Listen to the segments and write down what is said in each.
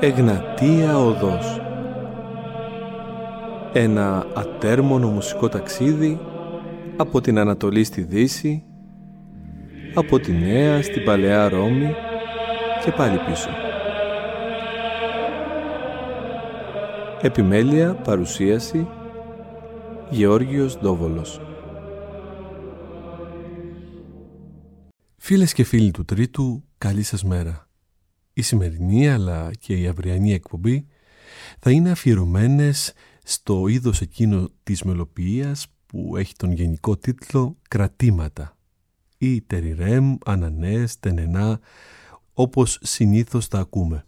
Εγνατία Οδός. Ένα ατέρμονο μουσικό ταξίδι από την Ανατολή στη Δύση, από τη Νέα στην Παλαιά Ρώμη και πάλι πίσω. Επιμέλεια, παρουσίαση, Γεώργιος Ντόβολος. Φίλες και φίλοι του Τρίτου, καλή σας μέρα. Η σημερινή αλλά και η αυριανή εκπομπή θα είναι αφιερωμένες στο είδος εκείνο της μελοποιίας που έχει τον γενικό τίτλο «Κρατήματα» ή «Τεριρέμ», «Ανανές», «Τενενά», όπως συνήθως τα ακούμε.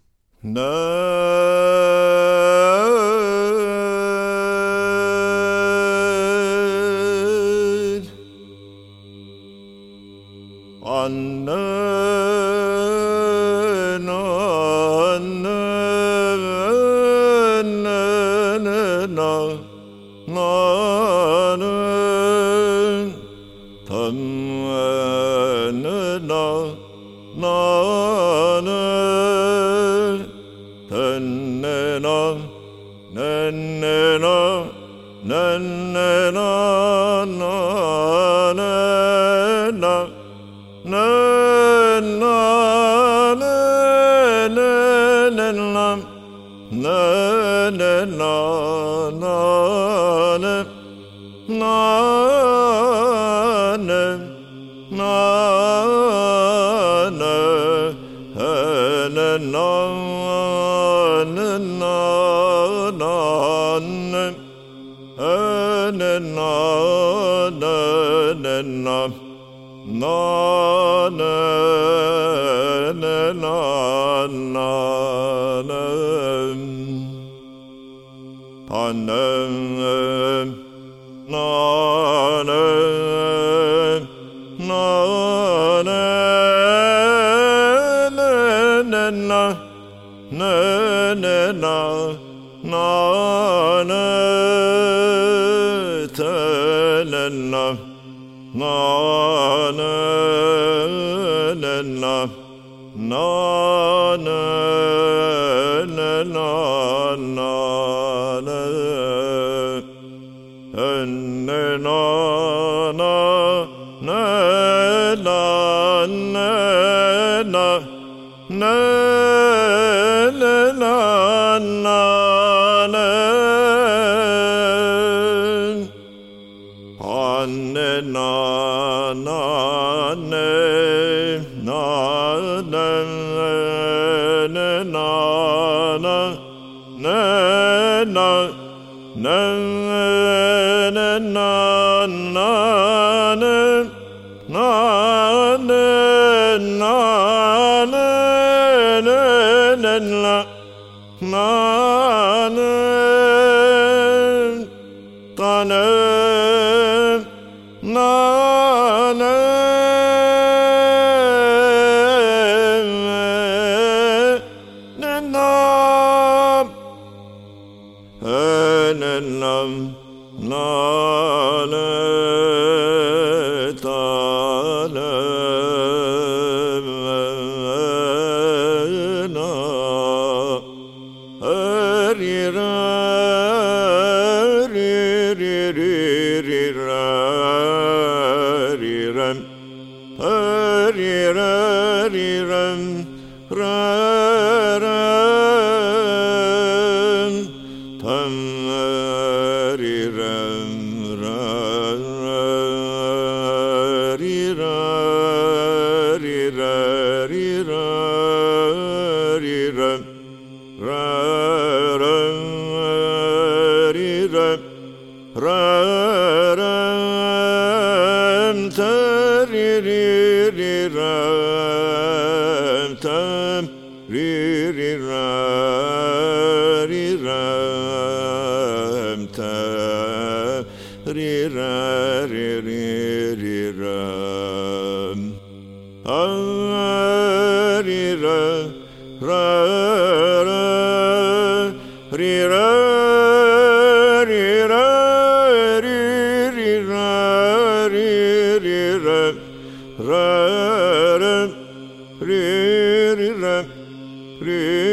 re re re re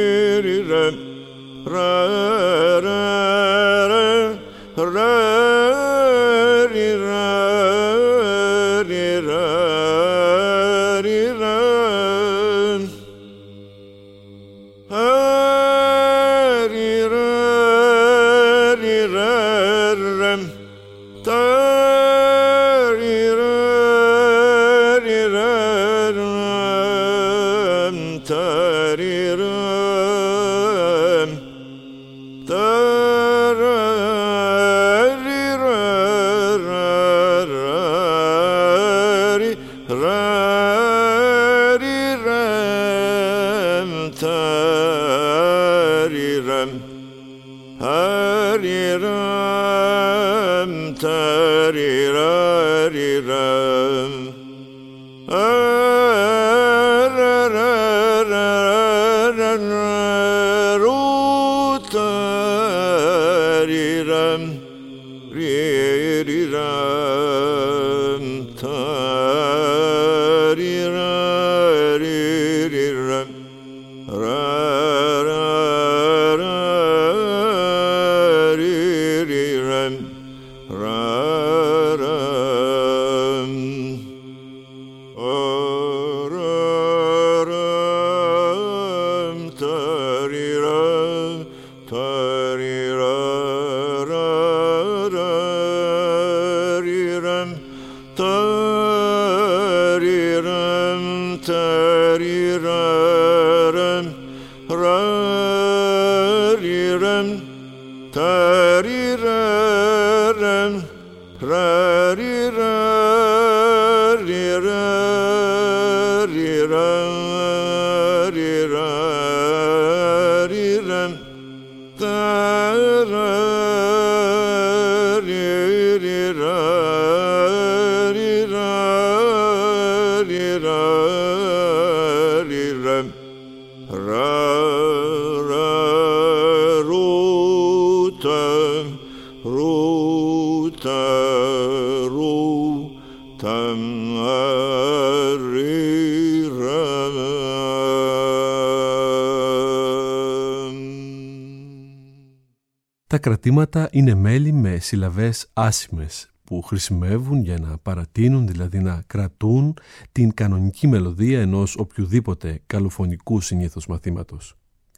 Τα κρατήματα είναι μέλη με συλλαβές άσημες που χρησιμεύουν για να παρατείνουν, δηλαδή να κρατούν την κανονική μελωδία ενός οποιοδήποτε καλοφωνικού συνήθως μαθήματος.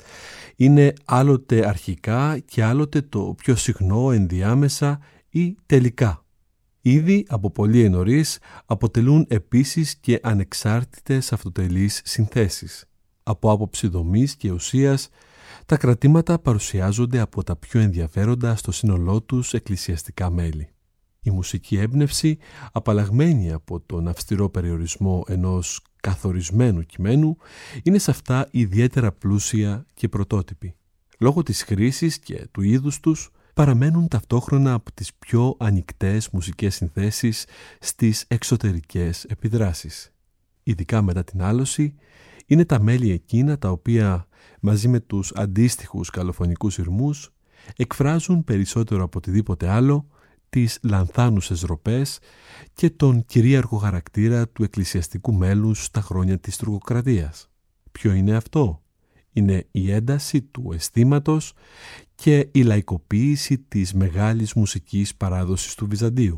Είναι άλλοτε αρχικά και άλλοτε το πιο συχνό ενδιάμεσα ή τελικά. Ήδη από πολύ νωρίς αποτελούν επίσης και ανεξάρτητες αυτοτελείς συνθέσεις. Από άποψη δομής και ουσίας, τα κρατήματα παρουσιάζονται από τα πιο ενδιαφέροντα στο σύνολό τους εκκλησιαστικά μέλη. Η μουσική έμπνευση, απαλλαγμένη από τον αυστηρό περιορισμό ενός καθορισμένου κειμένου, είναι σε αυτά ιδιαίτερα πλούσια και πρωτότυπη. Λόγω της χρήσης και του είδους τους, παραμένουν ταυτόχρονα από τις πιο ανοιχτές μουσικές συνθέσεις στις εξωτερικές επιδράσεις. Ειδικά μετά την άλωση, είναι τα μέλη εκείνα τα οποία, μαζί με τους αντίστοιχους καλοφωνικούς ηρμούς, εκφράζουν περισσότερο από οτιδήποτε άλλο τις λανθάνουσες ροπές και τον κυρίαρχο χαρακτήρα του εκκλησιαστικού μέλους στα χρόνια της τουρκοκρατίας. Ποιο είναι αυτό? Είναι η ένταση του αισθήματος και η λαϊκοποίηση της μεγάλης μουσικής παράδοσης του Βυζαντίου.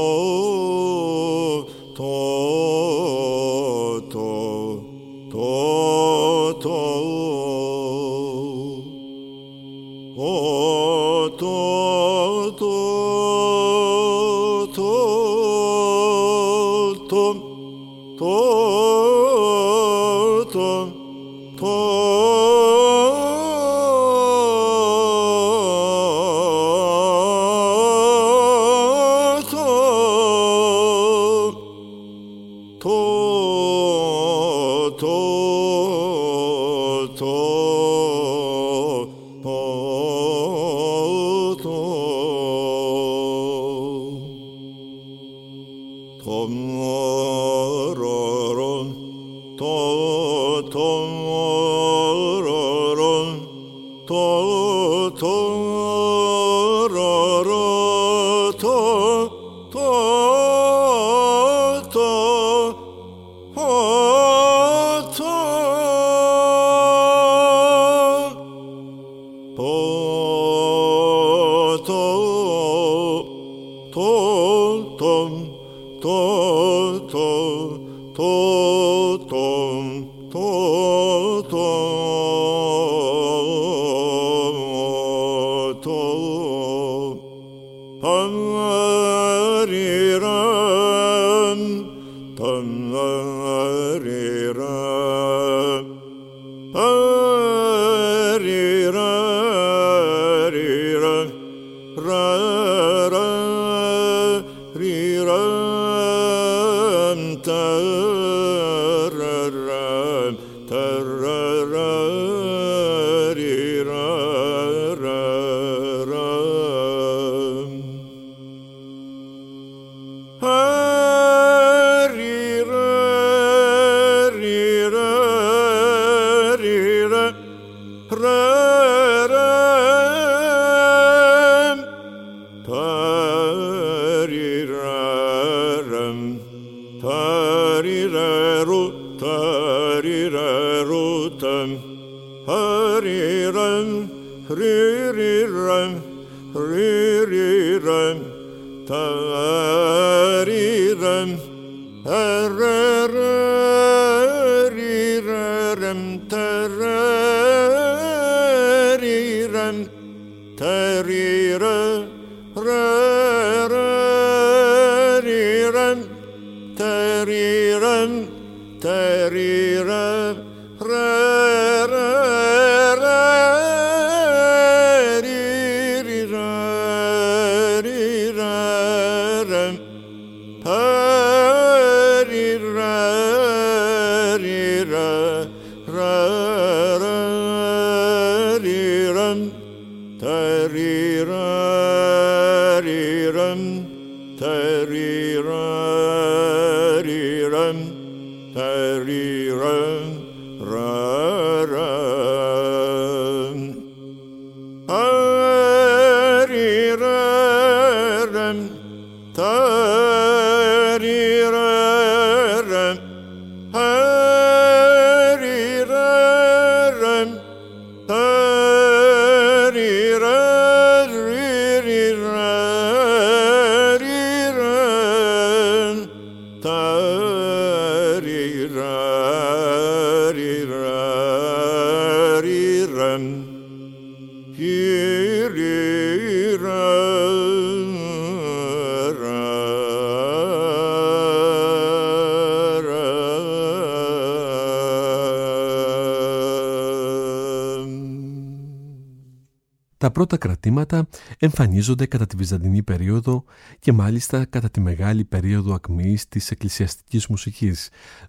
Τα πρώτα κρατήματα εμφανίζονται κατά τη Βυζαντινή περίοδο και μάλιστα κατά τη μεγάλη περίοδο ακμής της εκκλησιαστικής μουσικής,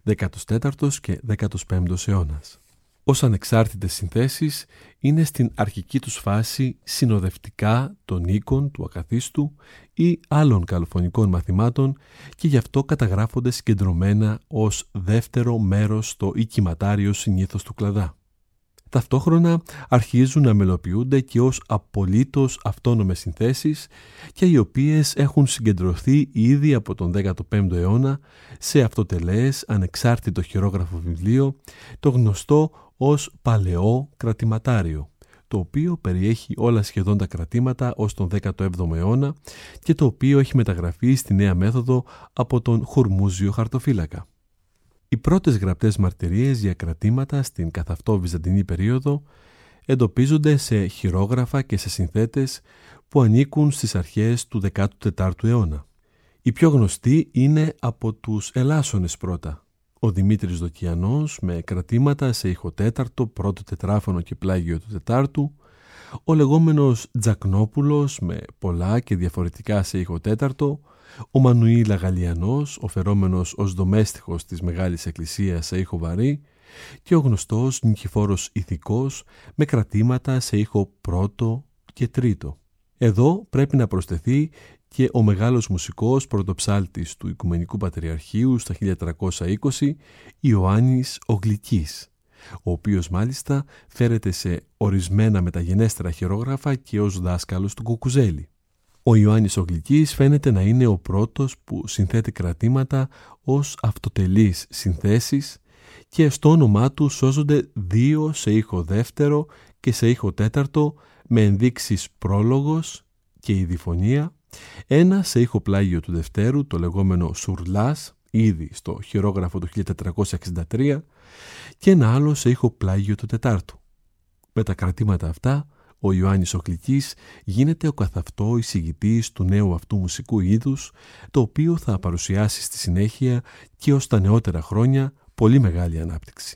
14ος και 15ος αιώνας. Ως ανεξάρτητες συνθέσεις είναι στην αρχική τους φάση συνοδευτικά των οίκων του ακαθίστου ή άλλων καλοφωνικών μαθημάτων και γι' αυτό καταγράφονται συγκεντρωμένα ως δεύτερο μέρος στο οικηματάριο συνήθως του κλαδά. Ταυτόχρονα αρχίζουν να μελοποιούνται και ως απολύτως αυτόνομες συνθέσεις και οι οποίες έχουν συγκεντρωθεί ήδη από τον 15ο αιώνα σε αυτοτελές ανεξάρτητο χειρόγραφο βιβλίο, το γνωστό ως παλαιό κρατηματάριο, το οποίο περιέχει όλα σχεδόν τα κρατήματα ως τον 17ο αιώνα και το οποίο έχει μεταγραφεί στη νέα μέθοδο από τον Χουρμούζιο χαρτοφύλακα. Οι πρώτες γραπτές μαρτυρίες για κρατήματα στην καθ' αυτό βυζαντινή περίοδο εντοπίζονται σε χειρόγραφα και σε συνθέτες που ανήκουν στις αρχές του 14ου αιώνα. Η πιο γνωστή είναι από τους Ελάσσονες πρώτα. Ο Δημήτρης Δοκιανός με κρατήματα σε ηχοτέταρτο, πρώτο τετράφωνο και πλάγιο του τετάρτου, ο λεγόμενος Τζακνόπουλος με πολλά και διαφορετικά σε ηχοτέταρτο, ο Μανουήλ Αγαλιανός, ο φερόμενος ως δομέστιχος της Μεγάλης Εκκλησίας σε ήχο βαρύ, και ο γνωστός Νικηφόρος Ηθικός με κρατήματα σε ήχο πρώτο και τρίτο. Εδώ πρέπει να προσθεθεί και ο μεγάλος μουσικός πρωτοψάλτης του Οικουμενικού Πατριαρχείου στα 1320, Ιωάννης ο Γλυκής, ο οποίος μάλιστα φέρεται σε ορισμένα μεταγενέστερα χειρόγραφα και ως δάσκαλος του Κουκουζέλη. Ο Ιωάννης ο Γλυκής φαίνεται να είναι ο πρώτος που συνθέτει κρατήματα ως αυτοτελείς συνθέσεις και στο όνομά του σώζονται 2 σε ήχο δεύτερο και σε ήχο τέταρτο με ενδείξεις πρόλογος και η διφωνία, 1 σε ήχο πλάγιο του δευτέρου, το λεγόμενο σουρλάς, ήδη στο χειρόγραφο του 1463, και ένα άλλο σε ήχο πλάγιο του τετάρτου. Με τα κρατήματα αυτά, ο Ιωάννης ο Γλυκής γίνεται ο καθ' αυτό εισηγητής του νέου αυτού μουσικού είδους, το οποίο θα παρουσιάσει στη συνέχεια και ως τα νεότερα χρόνια πολύ μεγάλη ανάπτυξη.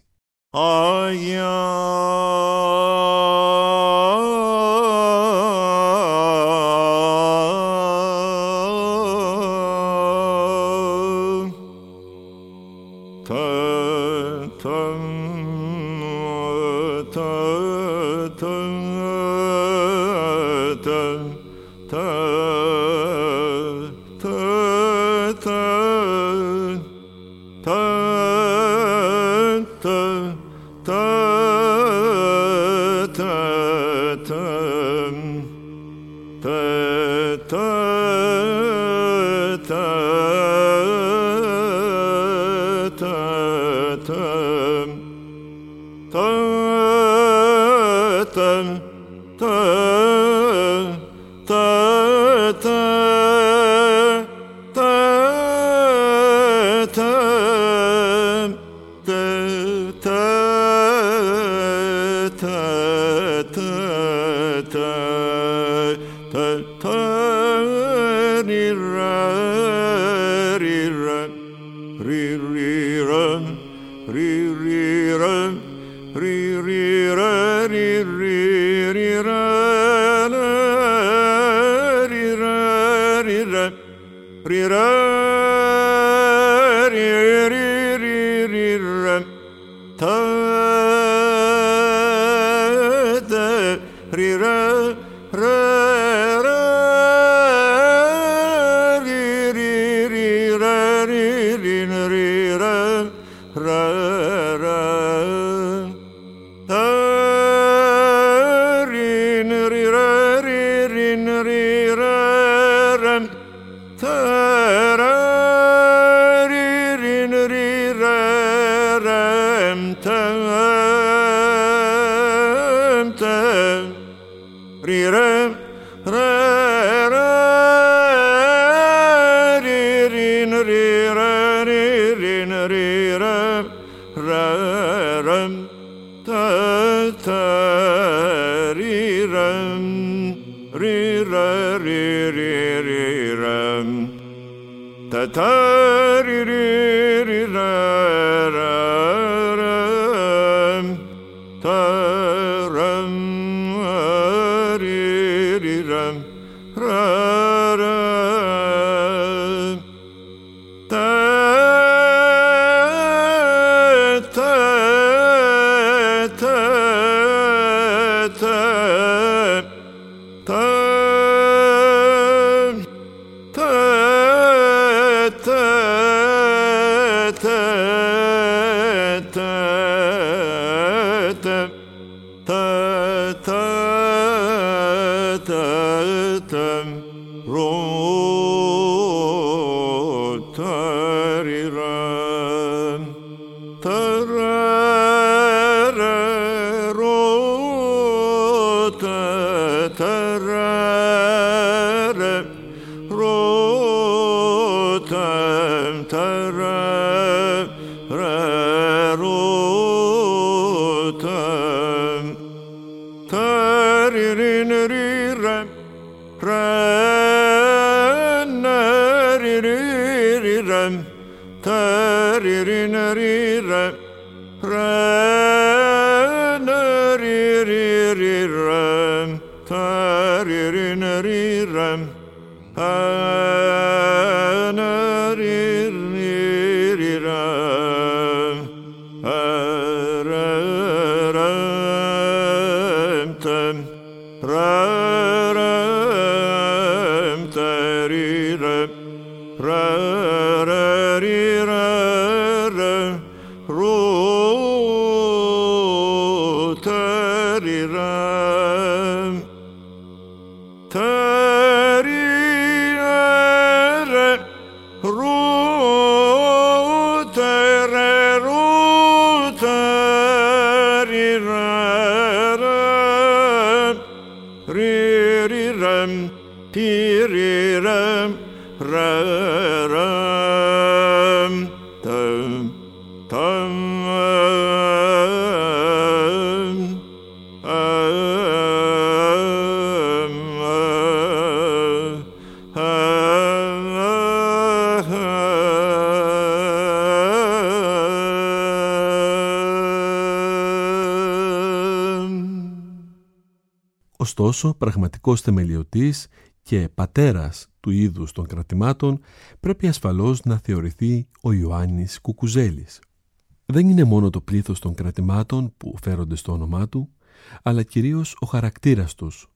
Ωστόσο, πραγματικός θεμελιωτής και πατέρας του είδους των κρατημάτων πρέπει ασφαλώς να θεωρηθεί ο Ιωάννης Κουκουζέλης. Δεν είναι μόνο το πλήθος των κρατημάτων που φέρονται στο όνομά του, αλλά κυρίως ο χαρακτήρας τους,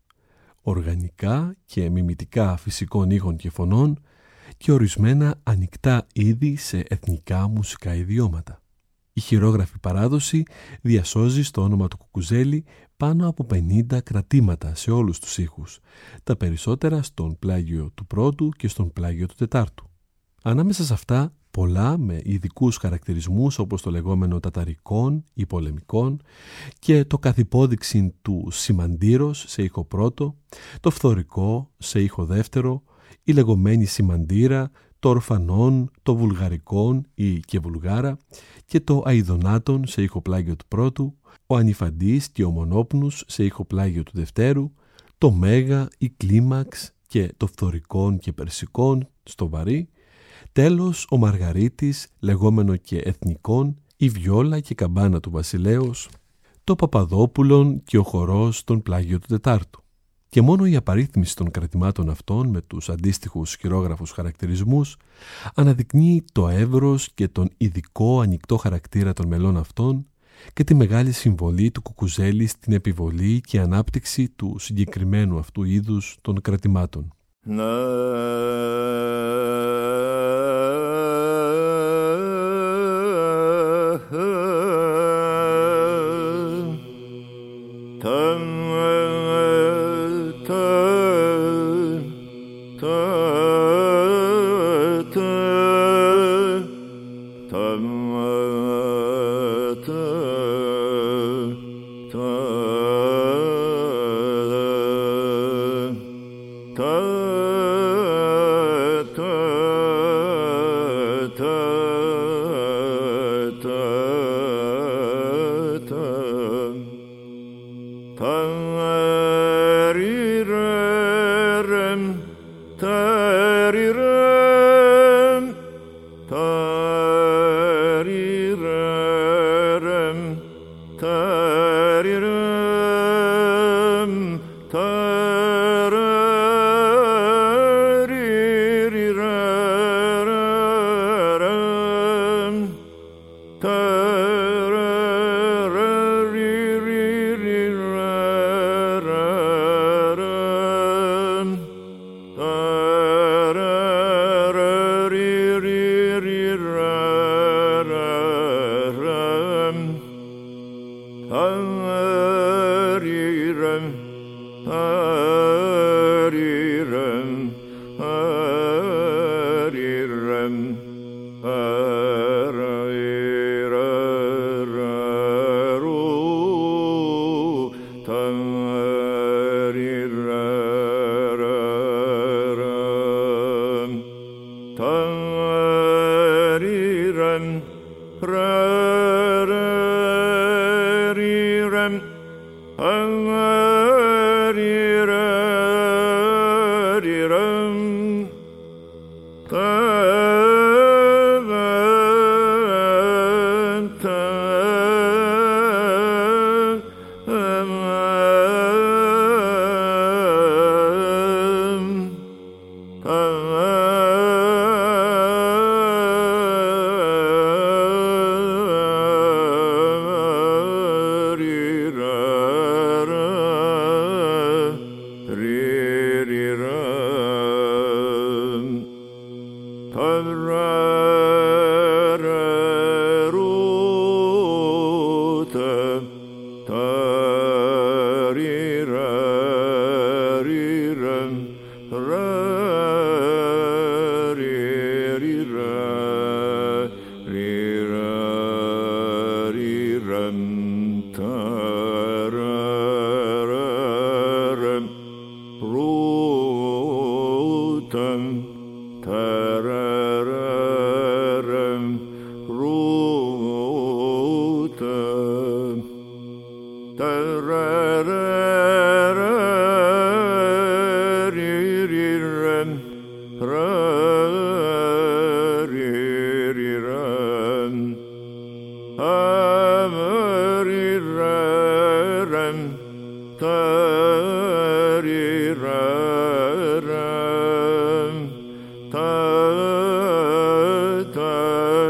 οργανικά και μιμητικά φυσικών ήχων και φωνών και ορισμένα ανοιχτά είδη σε εθνικά μουσικά ιδιώματα. Η χειρόγραφη παράδοση διασώζει στο όνομα του Κουκουζέλη πάνω από 50 κρατήματα σε όλους τους ήχους, τα περισσότερα στον πλάγιο του πρώτου και στον πλάγιο του τετάρτου. Ανάμεσα σε αυτά, πολλά με ειδικούς χαρακτηρισμούς όπως το λεγόμενο ταταρικών ή πολεμικών και το καθυπόδειξη του σημαντήρος σε ήχο πρώτο, το φθορικό σε ήχο δεύτερο, η λεγόμενη σημαντήρα, το ορφανόν, το βουλγαρικών ή και βουλγάρα και το αηδονάτων σε ήχο πλάγιο του πρώτου, ο ανιφαντής και ο μονόπνους σε ήχο πλάγιο του δευτέρου, το μέγα, η κλίμαξ και το φθορικών και περσικών στο βαρύ, τέλος ο μαργαρίτης λεγόμενο και εθνικών, η βιόλα και καμπάνα του βασιλέως, το παπαδόπουλον και ο χορός των πλάγιο του τετάρτου. Και μόνο η απαρίθμηση των κρατημάτων αυτών με τους αντίστοιχους χειρόγραφους χαρακτηρισμούς αναδεικνύει το εύρος και τον ειδικό ανοιχτό χαρακτήρα των μελών αυτών και τη μεγάλη συμβολή του Κουκουζέλη στην επιβολή και ανάπτυξη του συγκεκριμένου αυτού είδους των κρατημάτων. Ta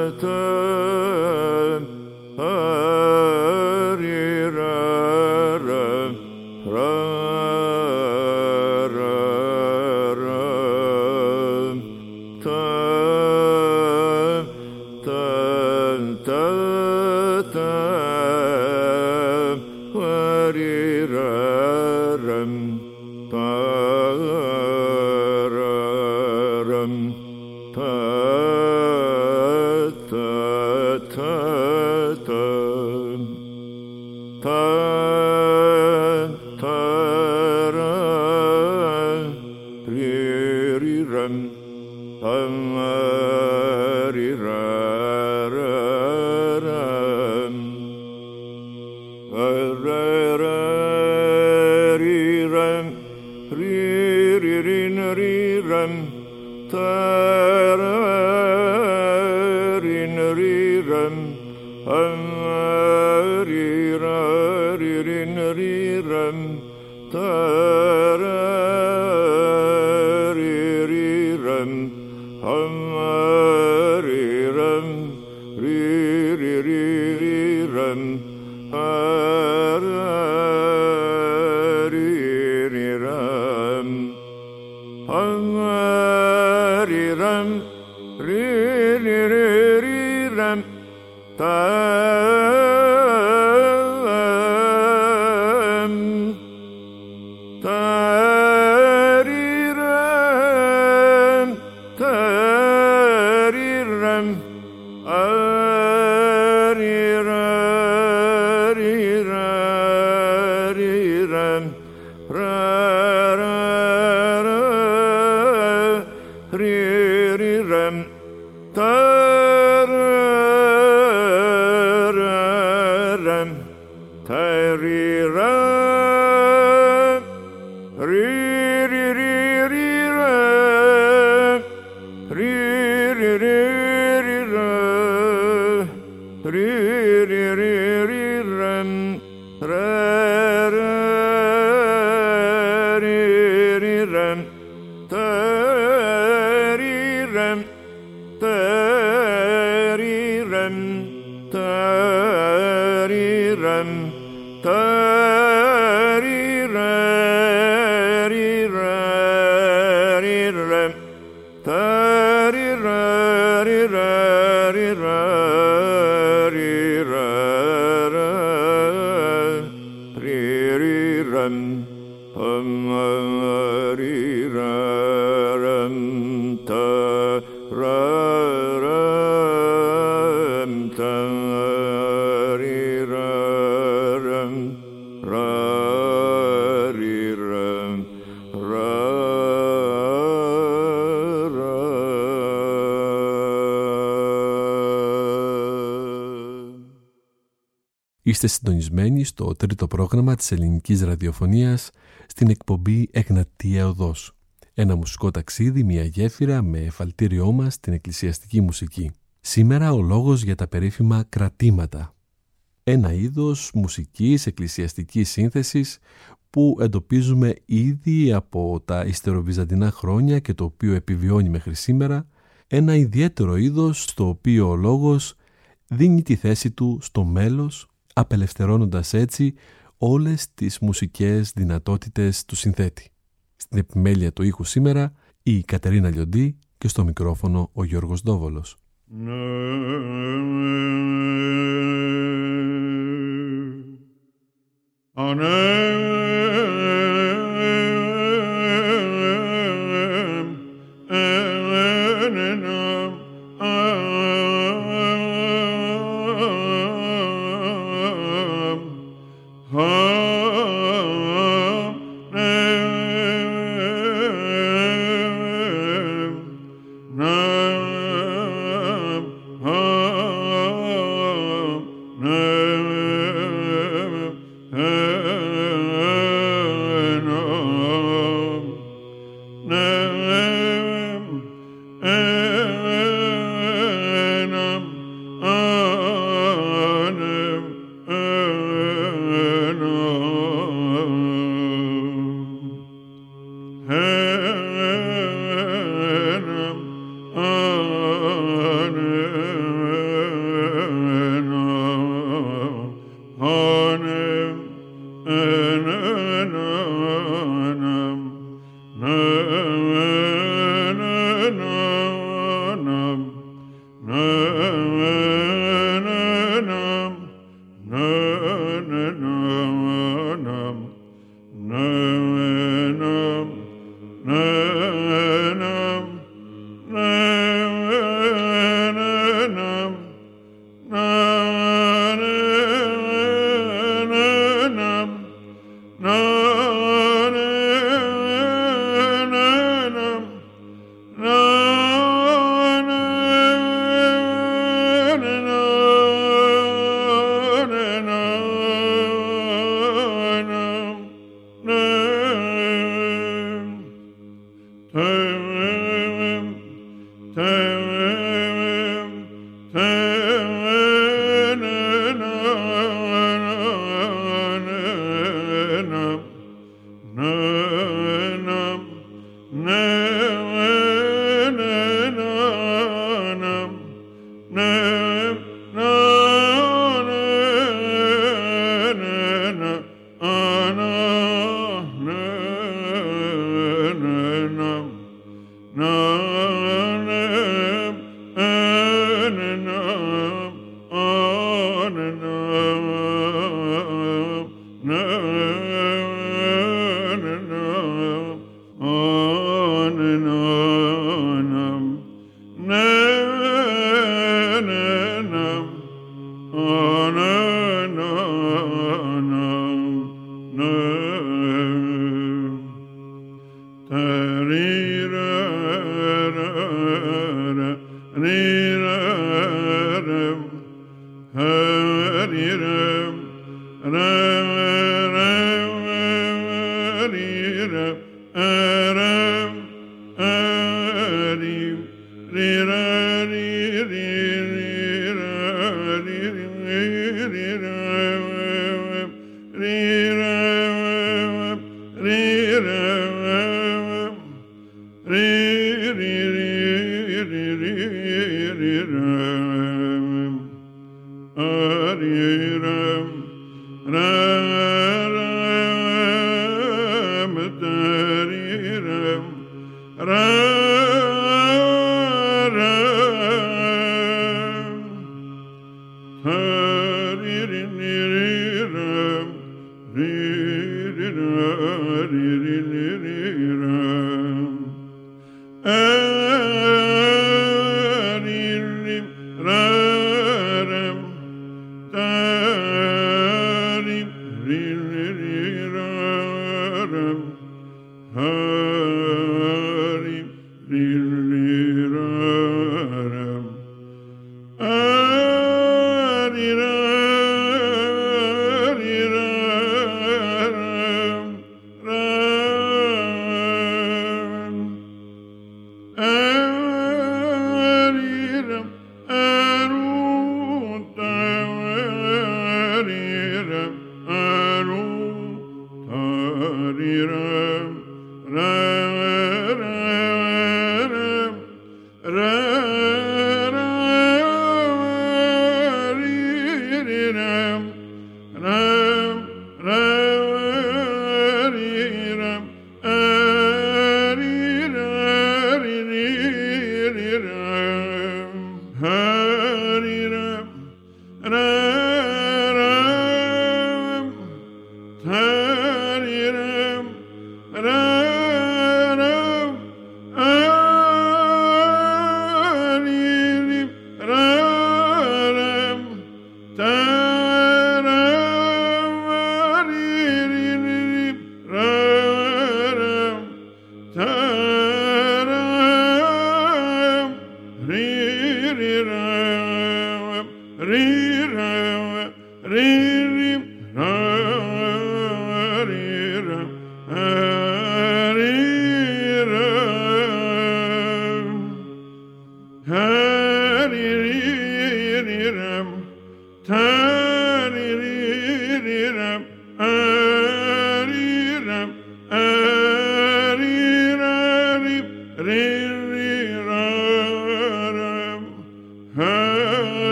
Είστε συντονισμένοι στο τρίτο πρόγραμμα της ελληνικής ραδιοφωνίας στην εκπομπή Εγνατία Οδός. Ένα μουσικό ταξίδι, μια γέφυρα με εφαλτήριό μας στην εκκλησιαστική μουσική. Σήμερα ο λόγος για τα περίφημα κρατήματα. Ένα είδος μουσικής εκκλησιαστικής σύνθεσης που εντοπίζουμε ήδη από τα υστεροβυζαντινά χρόνια και το οποίο επιβιώνει μέχρι σήμερα. Ένα ιδιαίτερο είδος στο οποίο ο λόγος δίνει τη θέση του στο μέλος, απελευθερώνοντας έτσι όλες τις μουσικές δυνατότητες του συνθέτη. Στην επιμέλεια του ήχου σήμερα η Κατερίνα Λιοντή και στο μικρόφωνο ο Γιώργος Ντόβολος.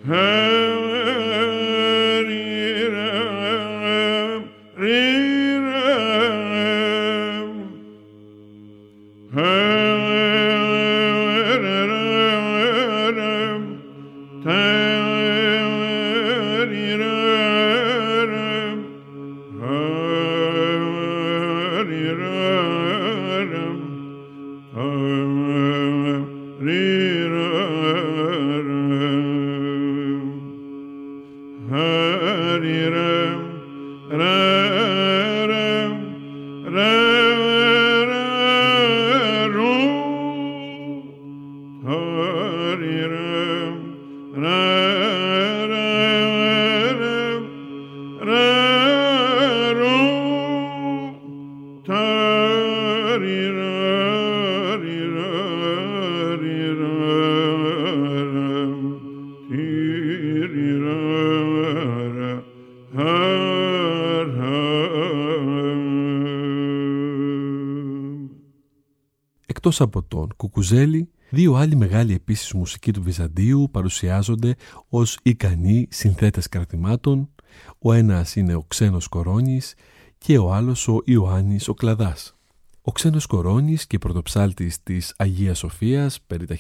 Εκτός από τον Κουκουζέλη, δύο άλλοι μεγάλοι επίσης μουσικοί του Βυζαντίου παρουσιάζονται ως ικανοί συνθέτες κρατημάτων. Ο ένας είναι ο Ξένος Κορώνης και ο άλλος ο Ιωάννης ο Κλαδάς. Ο Ξένος Κορώνης και πρωτοψάλτης της Αγίας Σοφίας περί τα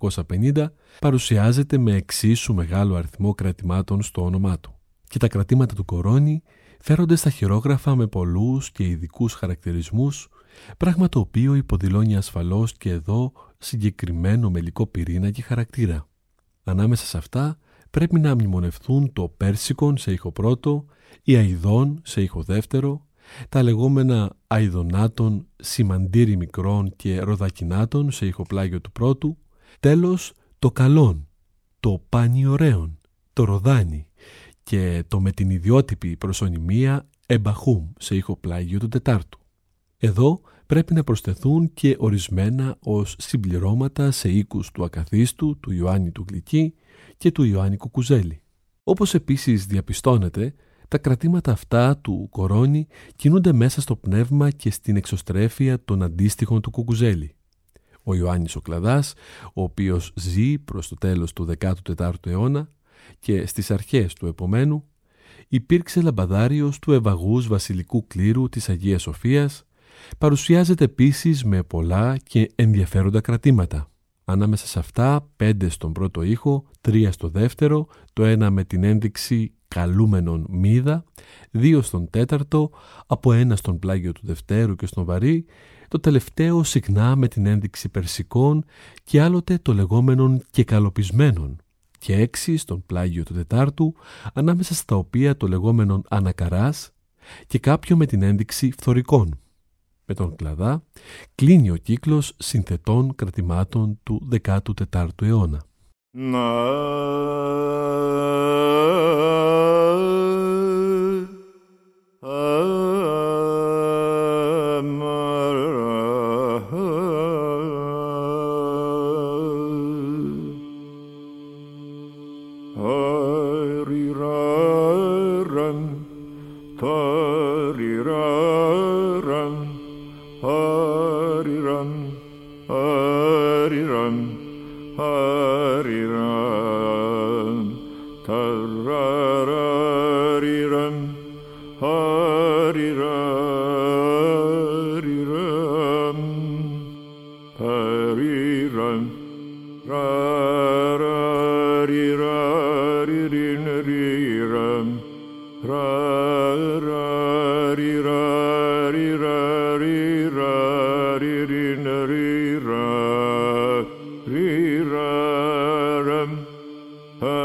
1450 παρουσιάζεται με εξίσου μεγάλο αριθμό κρατημάτων στο όνομά του. Και τα κρατήματα του Κορώνη φέρονται στα χειρόγραφα με πολλούς και ειδικούς χαρακτηρισμούς, πράγμα το οποίο υποδηλώνει ασφαλώς και εδώ συγκεκριμένο μελικό πυρήνα και χαρακτήρα. Ανάμεσα σε αυτά πρέπει να μνημονευθούν το Πέρσικον σε ήχο πρώτο, η Αηδών σε ήχο δεύτερο, τα λεγόμενα Αηδονάτων, Σημαντήρι μικρών και Ροδακινάτων σε ήχο πλάγιο του πρώτου, τέλος το Καλόν, το Πανιωρέον, το Ροδάνι και το με την ιδιότυπη προσωνυμία Εμπαχούμ σε ήχο πλάγιο του τετάρτου. Εδώ πρέπει να προσθεθούν και ορισμένα ως συμπληρώματα σε οίκους του Ακαθίστου, του Ιωάννη του Γλυκή και του Ιωάννη Κουκουζέλη. Όπως επίσης διαπιστώνεται, τα κρατήματα αυτά του Κορώνη κινούνται μέσα στο πνεύμα και στην εξωστρέφεια των αντίστοιχων του Κουκουζέλη. Ο Ιωάννης ο Κλαδάς, ο οποίος ζει προς το τέλος του 14ου αιώνα και στις αρχές του επομένου, υπήρξε λαμπαδάριος του ευαγούς βασιλικού κλήρου της Αγίας Σοφίας. Παρουσιάζεται επίσης με πολλά και ενδιαφέροντα κρατήματα. Ανάμεσα σε αυτά 5 στον πρώτο ήχο, 3 στο δεύτερο, το ένα με την ένδειξη καλούμενον μύδα, 2 στον τέταρτο, από 1 στον πλάγιο του δευτέρου και στον βαρύ, το τελευταίο συχνά με την ένδειξη περσικών και άλλοτε το λεγόμενον και καλοπισμένον, και 6 στον πλάγιο του τετάρτου, ανάμεσα στα οποία το λεγόμενον ανακαράς και κάποιο με την ένδειξη φθορικών. Με τον Κλαδά κλείνει ο κύκλος συνθετών κρατημάτων του 14ου αιώνα.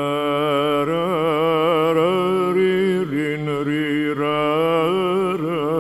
Ra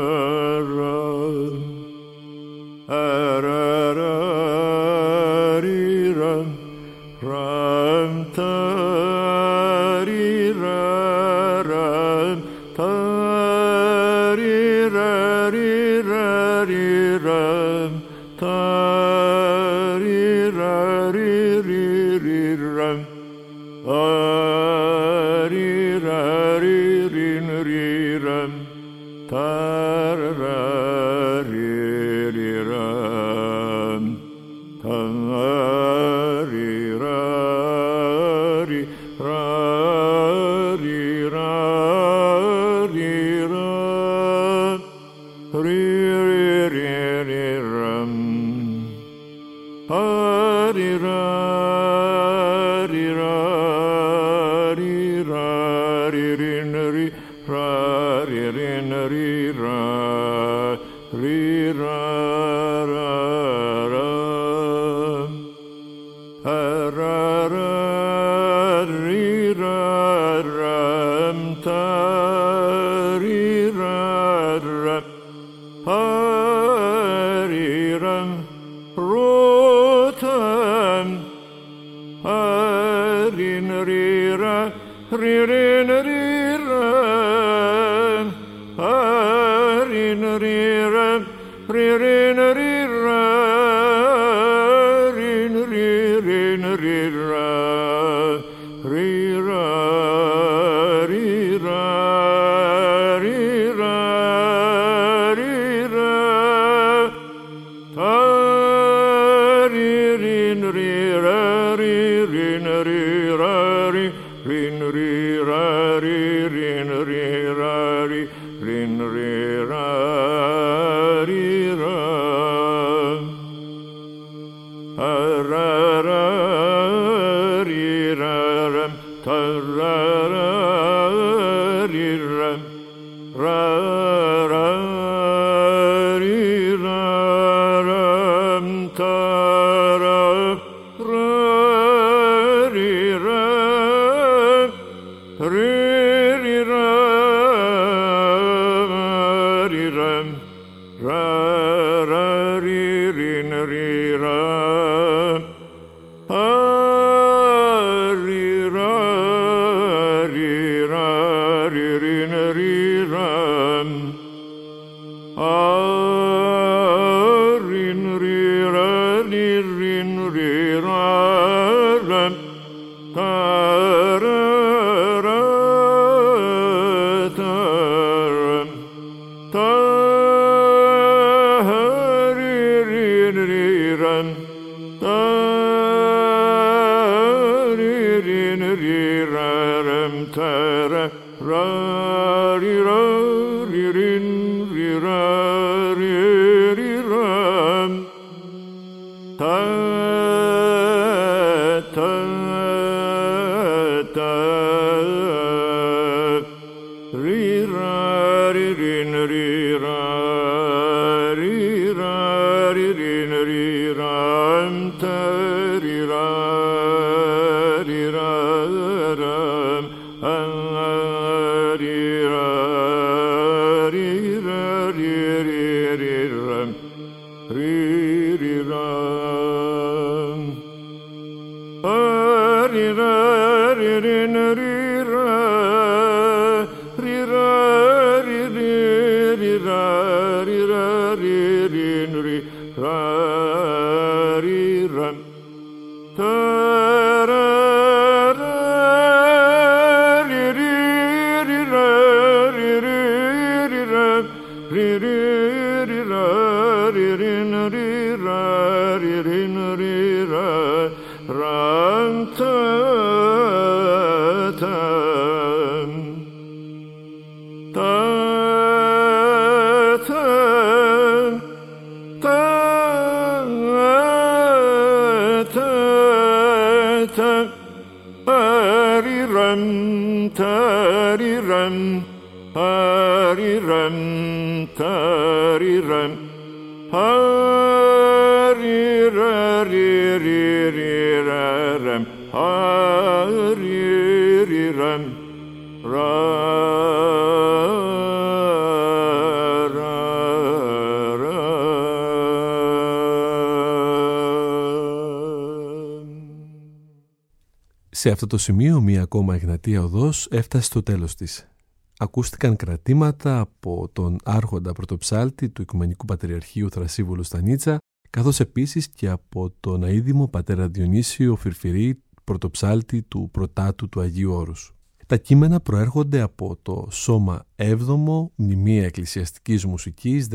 Σε αυτό το σημείο μία ακόμα Εγνατία Οδός έφτασε στο τέλος της. Ακούστηκαν κρατήματα από τον άρχοντα πρωτοψάλτη του Οικουμενικού Πατριαρχείου Θρασίβουλου Στανίτσα, καθώς επίσης και από τον αείδημο πατέρα Διονύσιο Φυρφυρή, πρωτοψάλτη του Πρωτάτου του Αγίου Όρους. Τα κείμενα προέρχονται από το Σώμα 7ο, Μνημεία Εκκλησιαστικής Μουσικής,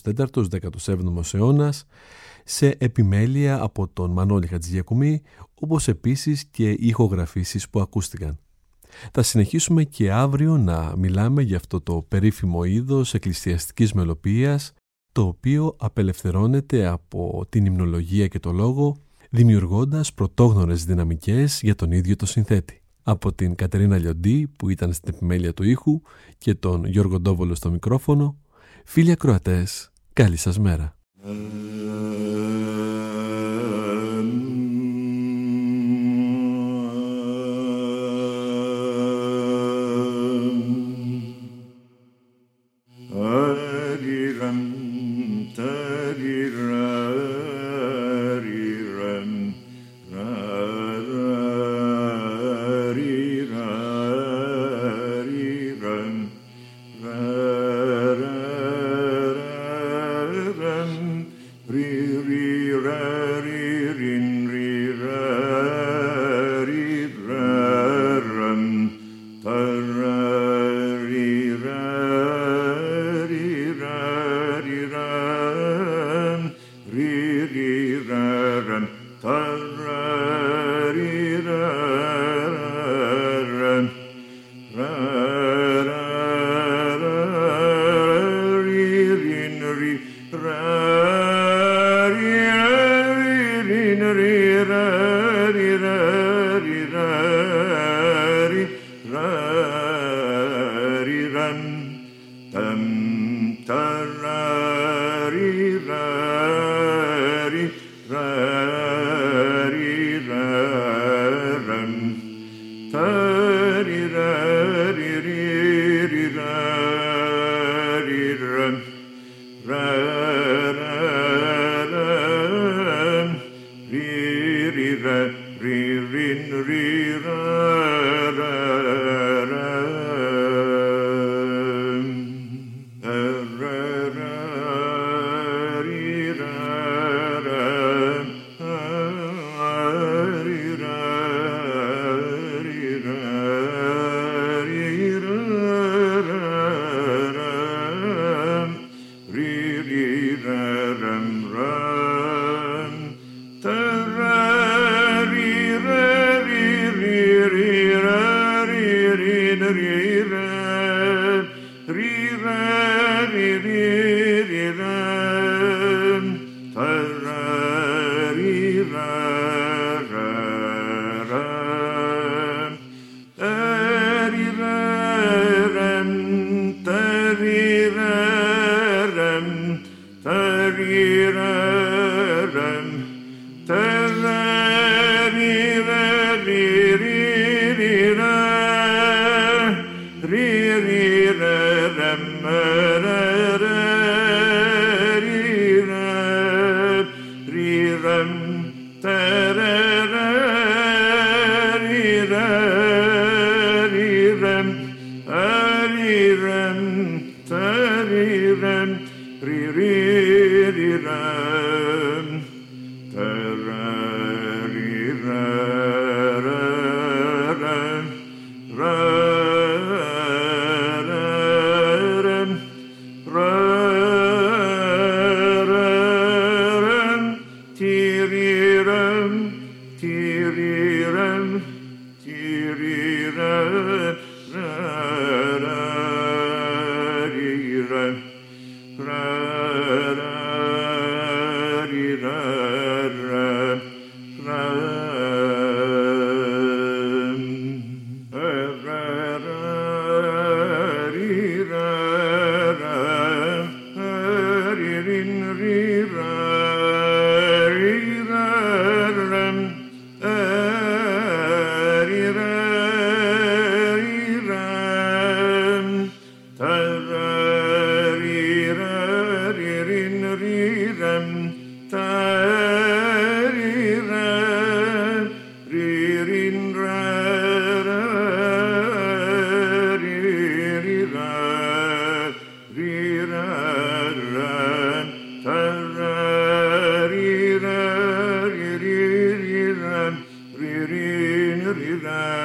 14ος-17ος αιώνας, σε επιμέλεια από τον Μανώλη Χατζηγιακουμή, όπως επίσης και ηχογραφήσεις που ακούστηκαν. Θα συνεχίσουμε και αύριο να μιλάμε για αυτό το περίφημο είδος εκκλησιαστικής μελοποίησης, το οποίο απελευθερώνεται από την υμνολογία και το λόγο, δημιουργώντας πρωτόγνωρες δυναμικές για τον ίδιο το συνθέτη. Από την Κατερίνα Λιοντή, που ήταν στην επιμέλεια του ήχου, και τον Γιώργο Ντόβολο στο μικρόφωνο, φίλοι ακροατές, καλή σας μέρα.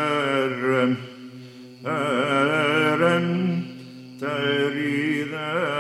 Tarira